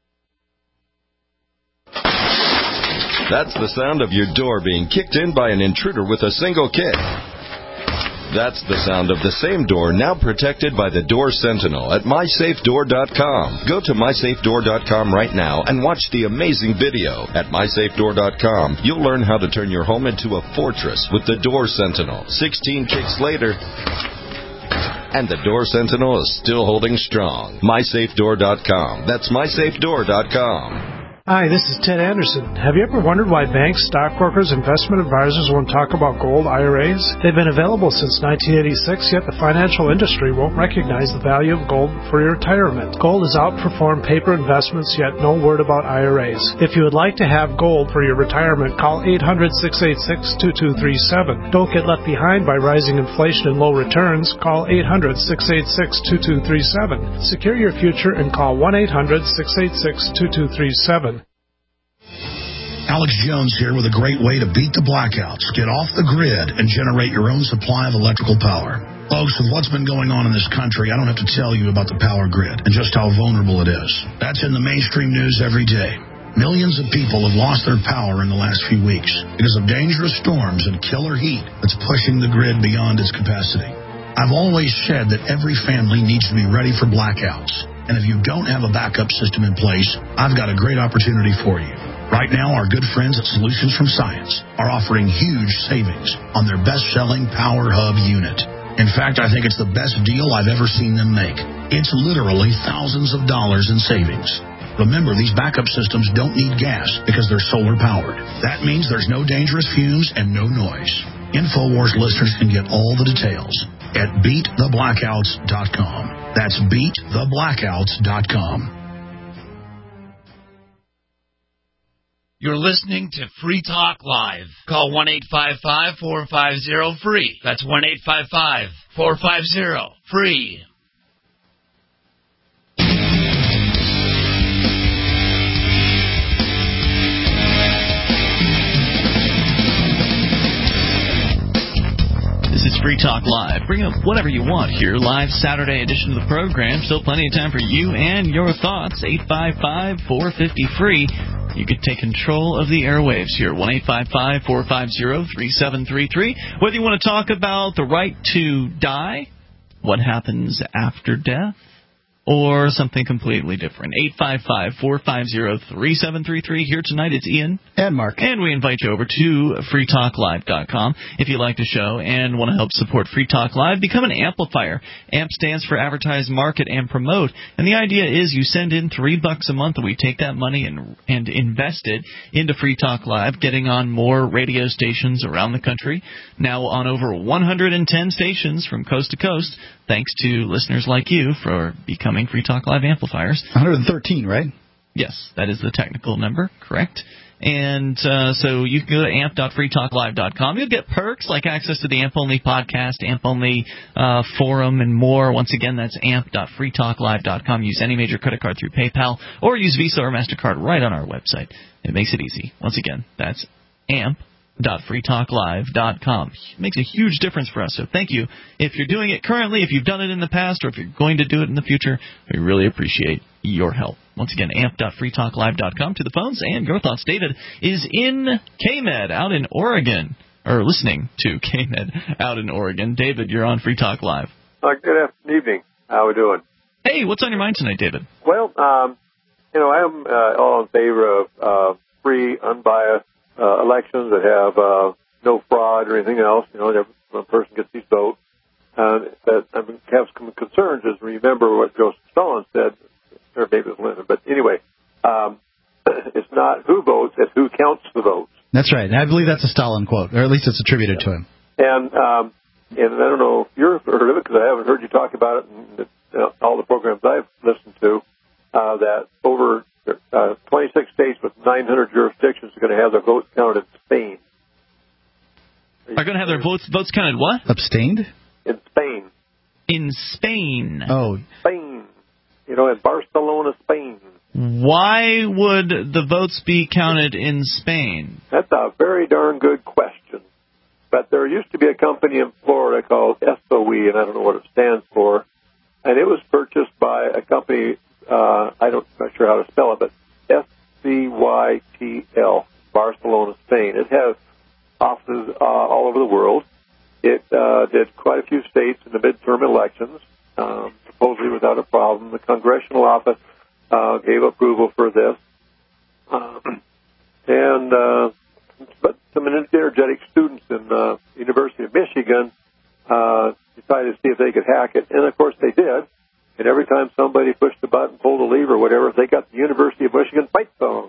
That's the sound of your door being kicked in by an intruder with a single kick. That's the sound of the same door now protected by the Door Sentinel at my safe door dot com. Go to my safe door dot com right now and watch the amazing video. At my safe door dot com, you'll learn how to turn your home into a fortress with the Door Sentinel. sixteen kicks later, And the Door Sentinel is still holding strong. my safe door dot com. That's my safe door dot com. Hi, this is Ted Anderson. Have you ever wondered why banks, stockbrokers, investment advisors won't talk about gold I R As? They've been available since nineteen eighty-six, yet the financial industry won't recognize the value of gold for your retirement. Gold has outperformed paper investments, yet no word about I R As. If you would like to have gold for your retirement, call eight hundred, six eight six, two two three seven. Don't get left behind by rising inflation and low returns. Call eight hundred, six eight six, two two three seven. Secure your future and call one eight hundred, six eight six, two two three seven. Alex Jones here with a great way to beat the blackouts. Get off the grid and generate your own supply of electrical power. Folks, with what's been going on in this country, I don't have to tell you about the power grid and just how vulnerable it is. That's in the mainstream news every day. Millions of people have lost their power in the last few weeks because of dangerous storms and killer heat that's pushing the grid beyond its capacity. I've always said that every family needs to be ready for blackouts. And if you don't have a backup system in place, I've got a great opportunity for you. Right now, our good friends at Solutions from Science are offering huge savings on their best-selling Power Hub unit. In fact, I think it's the best deal I've ever seen them make. It's literally thousands of dollars in savings. Remember, these backup systems don't need gas because they're solar-powered. That means there's no dangerous fumes and no noise. InfoWars listeners can get all the details at beat the blackouts dot com. That's beat the blackouts dot com. You're listening to Free Talk Live. Call one eight five five, four five zero, free. That's one eight five five, four five zero, free. This is Free Talk Live. Bring up whatever you want here. Live Saturday edition of the program. Still plenty of time for you and your thoughts. eight five five, four five zero, free. You can take control of the airwaves here. one eight five five, four five zero, three seven three three. Whether you want to talk about the right to die, what happens after death, or something completely different. eight five five, four five zero, three seven three three. Here tonight, it's Ian. And Mark. And we invite you over to free talk live dot com. If you like the show and want to help support Free Talk Live, become an amplifier. A M P stands for Advertise, Market, and Promote. And the idea is you send in three bucks a month, and we take that money and and invest it into Free Talk Live, getting on more radio stations around the country. Now on over one hundred ten stations from coast to coast, thanks to listeners like you for becoming Free Talk Live amplifiers. one hundred thirteen, right? Yes, that is the technical number, correct. And uh, so you can go to amp dot free talk live dot com. You'll get perks like access to the A M P-only podcast, A M P-only uh, forum, and more. Once again, that's amp dot free talk live dot com. Use any major credit card through PayPal, or use Visa or MasterCard right on our website. It makes it easy. Once again, that's amp dot free talk live dot com. It makes a huge difference for us, so thank you. If you're doing it currently, if you've done it in the past, or if you're going to do it in the future, we really appreciate your help. Once again, amp dot free talk live dot com to the phones and your thoughts. David is in K-Med out in Oregon, or listening to K-Med out in Oregon. David, you're on Free Talk Live. Uh, good evening. How are we doing? Hey, what's on your mind tonight, David? Well, um, you know, I'm uh, all in favor of uh, free, unbiased uh, elections that have uh, no fraud or anything else. You know, one person gets these votes. Uh, that I have some concerns is remember what Joseph Stalin said, or maybe it was Lenin, but anyway, um, it's not who votes, it's who counts the votes. That's right. And I believe that's a Stalin quote, or at least it's attributed yeah. to him. And um, and I don't know if you've heard of it, because I haven't heard you talk about it in the, all the programs I've listened to, uh, that over uh, twenty-six states with nine hundred jurisdictions are going to have their votes counted in Spain. Are, are going to have their votes votes counted what? Abstained? In Spain. In Spain. Oh. Spain. You know, in Barcelona, Spain. Why would the votes be counted in Spain? That's a very darn good question. But there used to be a company in Florida called S O E, and I don't know what it stands for. And it was purchased by a company, uh, I don't, I'm not sure how to spell it, but S C Y T L, Barcelona, Spain. It has offices uh, all over the world. It uh, did quite a few states in the midterm elections, um, supposedly without a problem. The congressional office uh, gave approval for this. Um, and uh, but some energetic students in the uh, University of Michigan uh, decided to see if they could hack it. And, of course, they did. And every time somebody pushed the button, pulled a lever, or whatever, they got the University of Michigan fight song.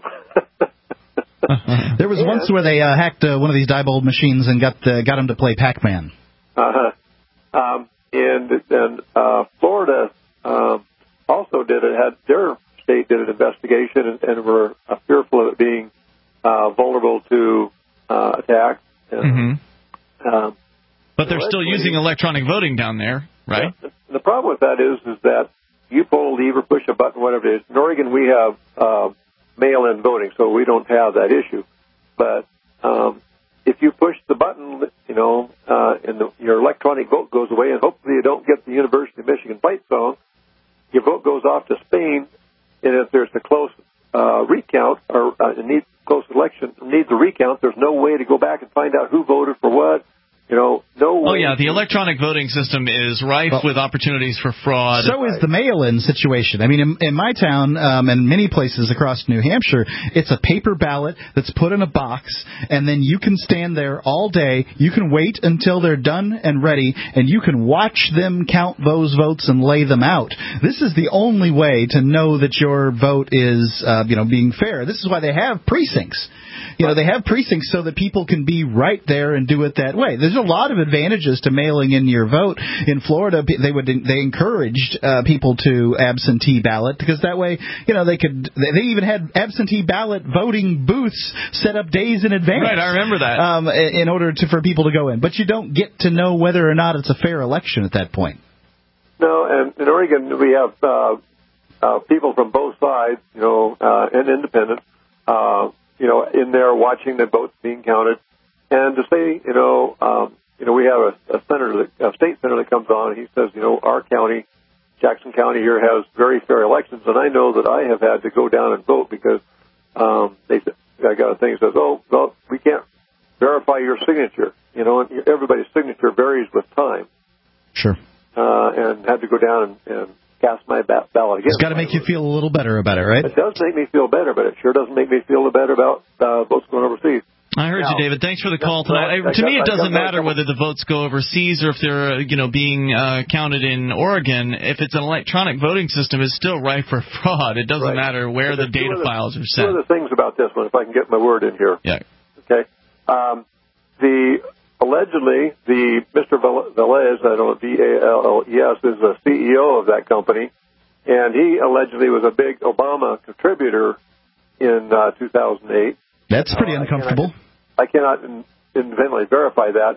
There was and, once where they uh, hacked uh, one of these Diebold machines and got uh, got them to play Pac-Man. Uh-huh. Um, and and uh, Florida um, also did it. Had their state did an investigation and, and were uh, fearful of it being uh, vulnerable to uh, attack. And, mm-hmm. um, but they're still using electronic voting down there, right? Yeah. The problem with that is is that you pull a lever, push a button, whatever it is. In Oregon, we have uh, mail-in voting, so we don't have that issue. But um, if you push the button, you know, uh, and the, your electronic vote goes away, and hopefully you don't get the University of Michigan fight song, your vote goes off to Spain, and if there's a close uh, recount or uh, needs close election needs a recount, there's no way to go back and find out who voted for what. You know, no way. Oh, yeah, the electronic voting system is rife well, with opportunities for fraud. So is the mail-in situation. I mean, in, in my town um, and many places across New Hampshire, it's a paper ballot that's put in a box, and then you can stand there all day. You can wait until they're done and ready, and you can watch them count those votes and lay them out. This is the only way to know that your vote is, uh, you know, being fair. This is why they have precincts. You know, they have precincts so that people can be right there and do it that way. There's a lot of advantages to mailing in your vote. In Florida, they would they encouraged uh, people to absentee ballot because that way, you know, they could. They even had absentee ballot voting booths set up days in advance. Right, I remember that. Um, in order to for people to go in, but you don't get to know whether or not it's a fair election at that point. No, and in Oregon we have uh, uh, people from both sides, you know, uh, and independent. Uh, you know, in there watching the votes being counted. And to say, you know, um, you know, we have a, a senator, that, a state senator that comes on, and he says, you know, our county, Jackson County here has very fair elections. And I know that I have had to go down and vote because um, they, I got a thing that says, oh, well, we can't verify your signature. You know, and everybody's signature varies with time. Sure. Uh, and had to go down and, and cast my ballot again. It's got to make you feel a little better about it, right? It does make me feel better, but it sure doesn't make me feel better about uh, votes going overseas. I heard now, you, David. Thanks for the call tonight. I, I to got, me, it doesn't got, matter got, whether the votes go overseas or if they're, you know, being uh, counted in Oregon. If it's an electronic voting system, it's still rife for fraud. It doesn't right. matter where the data the, files are set. Two of the things about this one, if I can get my word in here. Yeah. Okay. Um, the allegedly the Mister Velez, I don't know, V A L L E S, is the C E O of that company. And he allegedly was a big Obama contributor in uh, two thousand eight. That's pretty uh, uncomfortable. I cannot, I cannot in, independently verify that.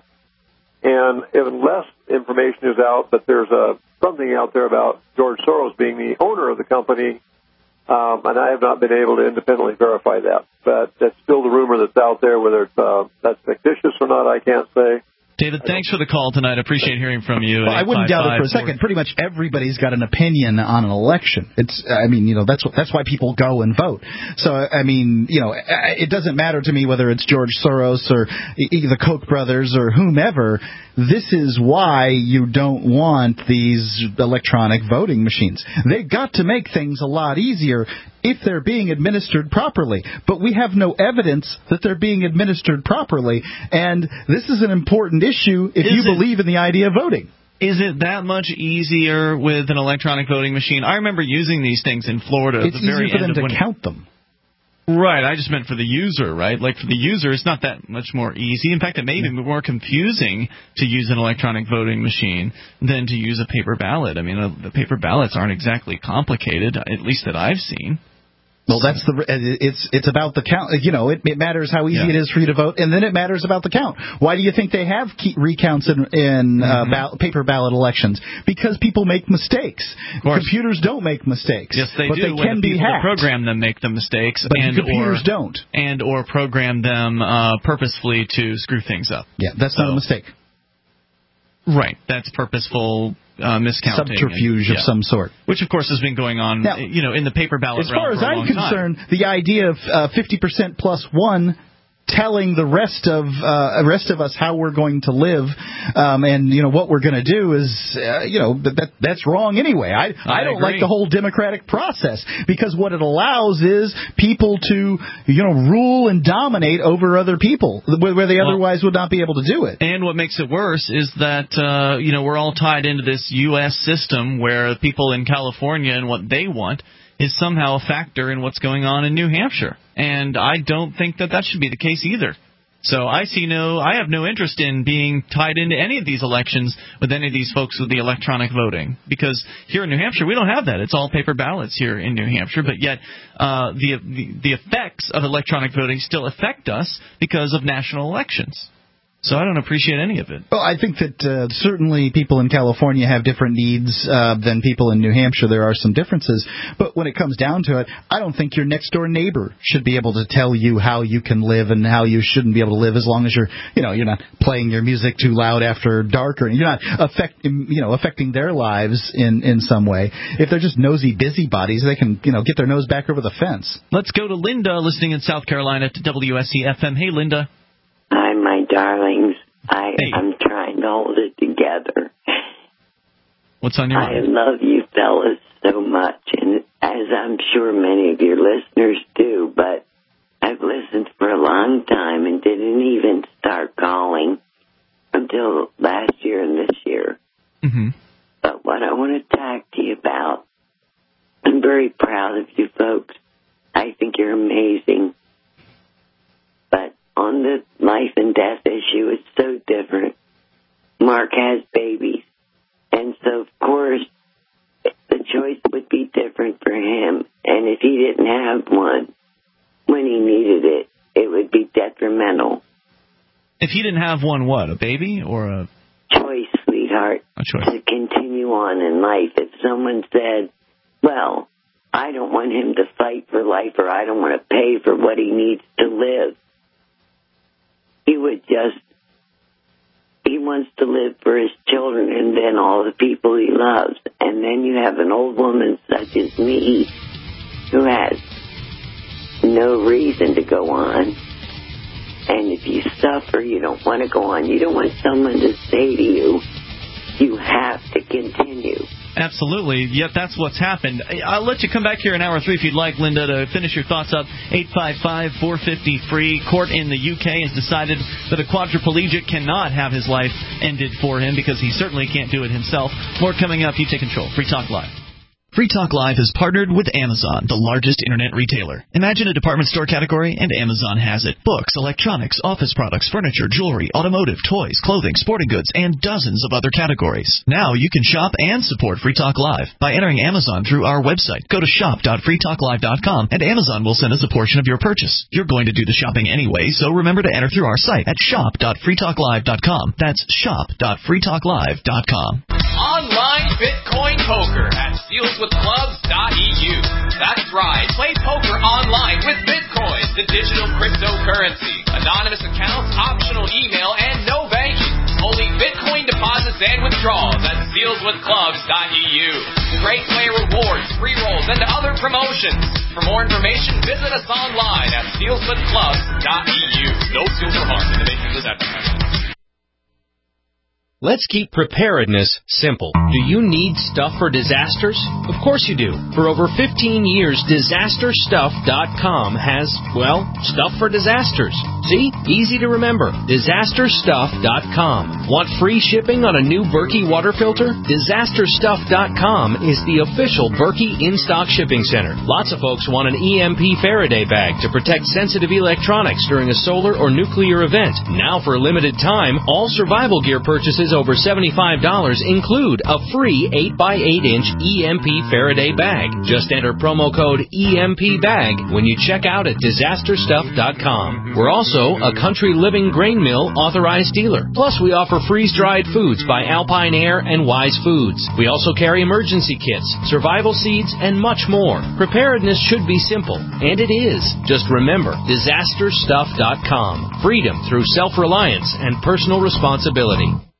And unless information is out that there's a something out there about George Soros being the owner of the company, um, and I have not been able to independently verify that. But that's still the rumor that's out there. Whether it's, uh, that's fictitious or not, I can't say. David, thanks for the call tonight. I appreciate hearing from you. Well, I wouldn't doubt it for a second. Pretty much everybody's got an opinion on an election. It's, I mean, you know, that's that's why people go and vote. So, I mean, you know, it doesn't matter to me whether it's George Soros or the Koch brothers or whomever. This is why you don't want these electronic voting machines. They've got to make things a lot easier if they're being administered properly. But we have no evidence that they're being administered properly. And this is an important issue if is you it, believe in the idea of voting. Is it that much easier with an electronic voting machine? I remember using these things in Florida. It's at the very easier for end them of to when count them. Right, I just meant for the user, right? Like for the user, it's not that much more easy. In fact, it may be more confusing to use an electronic voting machine than to use a paper ballot. I mean, uh, the paper ballots aren't exactly complicated, at least that I've seen. Well, that's the. It's it's about the count. You know, it, it matters how easy yeah. it is for you to vote, and then it matters about the count. Why do you think they have key recounts in, in uh, mm-hmm. ball- paper ballot elections? Because people make mistakes. Computers don't make mistakes. Yes, they but do. They when can the be people hacked. that program them make the mistakes, but and computers or, don't. And or program them uh, purposefully to screw things up. Yeah, that's so, not a mistake. Right, that's purposeful uh, miscounting. Subterfuge and, yeah. of some sort. Which, of course, has been going on, now, you know, in the paper ballot as far realm as for a I'm long concerned, time. the idea of uh, fifty percent plus one telling the rest of uh, rest of us how we're going to live, um, and you know what we're going to do is, uh, you know, that that's wrong anyway. I I, I don't agree. like the whole democratic process, because what it allows is people to, you know, rule and dominate over other people where they otherwise well, would not be able to do it. And what makes it worse is that uh, you know, we're all tied into this U S system where people in California and what they want is somehow a factor in what's going on in New Hampshire. And I don't think that that should be the case either. So I see no, I have no interest in being tied into any of these elections with any of these folks with the electronic voting. Because here in New Hampshire, we don't have that. It's all paper ballots here in New Hampshire. But yet uh, the, the the effects of electronic voting still affect us because of national elections. So I don't appreciate any of it. Well, I think that uh, certainly people in California have different needs uh, than people in New Hampshire. There are some differences. But when it comes down to it, I don't think your next-door neighbor should be able to tell you how you can live and how you shouldn't be able to live, as long as you're, you know, you're not playing your music too loud after dark, or you're not affecting, you know, affecting their lives in, in some way. If they're just nosy busybodies, they can, you know, get their nose back over the fence. Let's go to Linda, listening in South Carolina to W S C F M. Hey, Linda. Hi, my darlings. I, hey. I'm trying to hold it together. What's on your mind? I love you fellas so much, and as I'm sure many of your listeners do, but I've listened for a long time and didn't even start calling until last year and this year. Mm-hmm. But what I want to talk to you about, I'm very proud of you folks. I think you're amazing. But on the life and death issue, it's so different. Mark has babies, and so, of course, the choice would be different for him. And if he didn't have one when he needed it, it would be detrimental. If he didn't have one, what, a baby or a... Choice, sweetheart. A choice. To continue on in life. If someone said, well, I don't want him to fight for life, or I don't want to pay for what he needs to live, he would just, he wants to live for his children and then all the people he loves. And then you have an old woman such as me who has no reason to go on. And if you suffer, you don't want to go on. You don't want someone to say to you, you have to continue. Absolutely. Yet that's what's happened. I'll let you come back here in hour three if you'd like, Linda, to finish your thoughts up. eight five five, four five zero, free. Court in the U K has decided that a quadriplegic cannot have his life ended for him because he certainly can't do it himself. More coming up. You take control. Free Talk Live. Free Talk Live has partnered with Amazon, the largest internet retailer. Imagine a department store category, and Amazon has it. Books, electronics, office products, furniture, jewelry, automotive, toys, clothing, sporting goods, and dozens of other categories. Now you can shop and support Free Talk Live by entering Amazon through our website. Go to shop dot free talk live dot com, and Amazon will send us a portion of your purchase. You're going to do the shopping anyway, so remember to enter through our site at shop dot free talk live dot com. That's shop dot free talk live dot com. Online Bitcoin poker at seals with clubs dot e u. That's right. Play poker online with Bitcoin, the digital cryptocurrency. Anonymous accounts, optional email, and no banking. Only Bitcoin deposits and withdrawals at seals with clubs dot e u. Great player rewards, free rolls, and other promotions. For more information, visit us online at seals with clubs dot e u. No seals or harm in the making of this advertisement. Let's keep preparedness simple. Do you need stuff for disasters? Of course you do. For over fifteen years, disaster stuff dot com has, well, stuff for disasters. See? Easy to remember. disaster stuff dot com. Want free shipping on a new Berkey water filter? disaster stuff dot com is the official Berkey in-stock shipping center. Lots of folks want an E M P Faraday bag to protect sensitive electronics during a solar or nuclear event. Now for a limited time, all survival gear purchases over seventy-five dollars include a free eight by eight inch E M P Faraday bag. Just enter promo code E M P bag when you check out at disaster stuff dot com. We're also a Country Living Grain Mill authorized dealer. Plus, we offer freeze-dried foods by Alpine Air and Wise Foods. We also carry emergency kits, survival seeds, and much more. Preparedness should be simple, and it is. Just remember, disaster stuff dot com. Freedom through self-reliance and personal responsibility.